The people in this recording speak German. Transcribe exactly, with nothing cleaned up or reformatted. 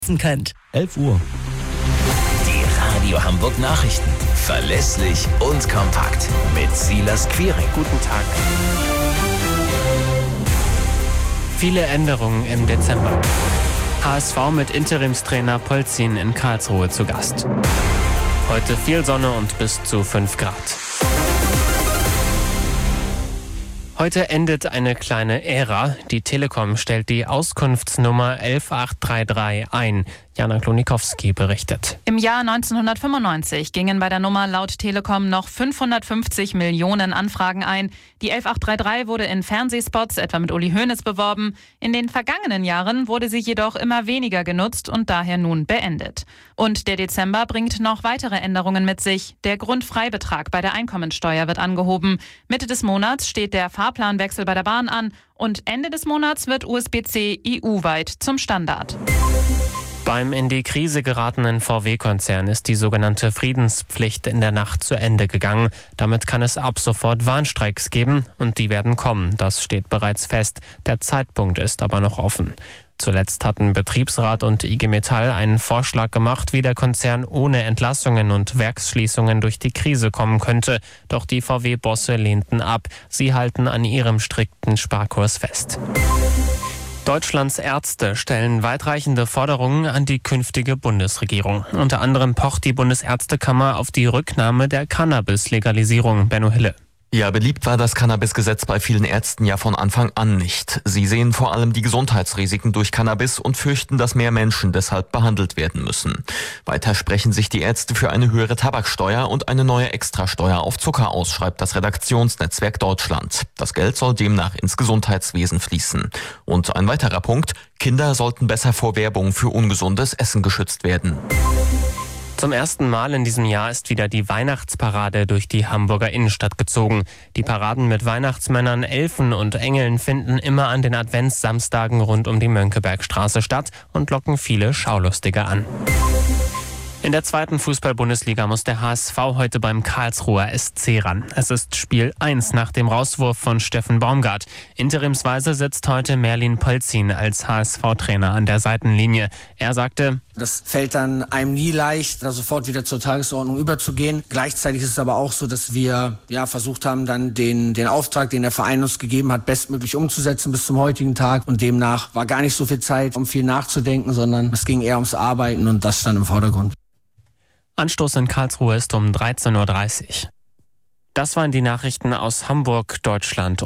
könnt. elf Uhr. Die Radio Hamburg Nachrichten. Verlässlich und kompakt. Mit Silas Quiring. Guten Tag. Viele Änderungen im Dezember. H S V mit Interimstrainer Polzin in Karlsruhe zu Gast. Heute viel Sonne und bis zu fünf Grad. Heute endet eine kleine Ära. Die Telekom stellt die Auskunftsnummer elf acht drei drei ein. Jana Klonikowski berichtet. Im Jahr neunzehnhundertfünfundneunzig gingen bei der Nummer laut Telekom noch fünfhundertfünfzig Millionen Anfragen ein. Die elf acht drei drei wurde in Fernsehspots, etwa mit Uli Hoeneß, beworben. In den vergangenen Jahren wurde sie jedoch immer weniger genutzt und daher nun beendet. Und der Dezember bringt noch weitere Änderungen mit sich. Der Grundfreibetrag bei der Einkommensteuer wird angehoben. Mitte des Monats steht der Fahrplanwechsel bei der Bahn an und Ende des Monats wird U S B C E U-weit zum Standard. Beim in die Krise geratenen V W-Konzern ist die sogenannte Friedenspflicht in der Nacht zu Ende gegangen. Damit kann es ab sofort Warnstreiks geben und die werden kommen. Das steht bereits fest. Der Zeitpunkt ist aber noch offen. Zuletzt hatten Betriebsrat und I G Metall einen Vorschlag gemacht, wie der Konzern ohne Entlassungen und Werksschließungen durch die Krise kommen könnte. Doch die V W-Bosse lehnten ab. Sie halten an ihrem strikten Sparkurs fest. Deutschlands Ärzte stellen weitreichende Forderungen an die künftige Bundesregierung. Unter anderem pocht die Bundesärztekammer auf die Rücknahme der Cannabis-Legalisierung. Benno Hille. Ja, beliebt war das Cannabis-Gesetz bei vielen Ärzten ja von Anfang an nicht. Sie sehen vor allem die Gesundheitsrisiken durch Cannabis und fürchten, dass mehr Menschen deshalb behandelt werden müssen. Weiter sprechen sich die Ärzte für eine höhere Tabaksteuer und eine neue Extrasteuer auf Zucker aus, schreibt das Redaktionsnetzwerk Deutschland. Das Geld soll demnach ins Gesundheitswesen fließen. Und ein weiterer Punkt: Kinder sollten besser vor Werbung für ungesundes Essen geschützt werden. Zum ersten Mal in diesem Jahr ist wieder die Weihnachtsparade durch die Hamburger Innenstadt gezogen. Die Paraden mit Weihnachtsmännern, Elfen und Engeln finden immer an den Adventssamstagen rund um die Mönckebergstraße statt und locken viele Schaulustige an. In der zweiten Fußball-Bundesliga muss der H S V heute beim Karlsruher S C ran. Es ist Spiel eins nach dem Rauswurf von Steffen Baumgart. Interimsweise sitzt heute Merlin Polzin als H S V-Trainer an der Seitenlinie. Er sagte: Das fällt dann einem nie leicht, da sofort wieder zur Tagesordnung überzugehen. Gleichzeitig ist es aber auch so, dass wir ja versucht haben, dann den, den Auftrag, den der Verein uns gegeben hat, bestmöglich umzusetzen bis zum heutigen Tag. Und demnach war gar nicht so viel Zeit, um viel nachzudenken, sondern es ging eher ums Arbeiten und das stand im Vordergrund. Anstoß in Karlsruhe ist um dreizehn Uhr dreißig. Das waren die Nachrichten aus Hamburg, Deutschland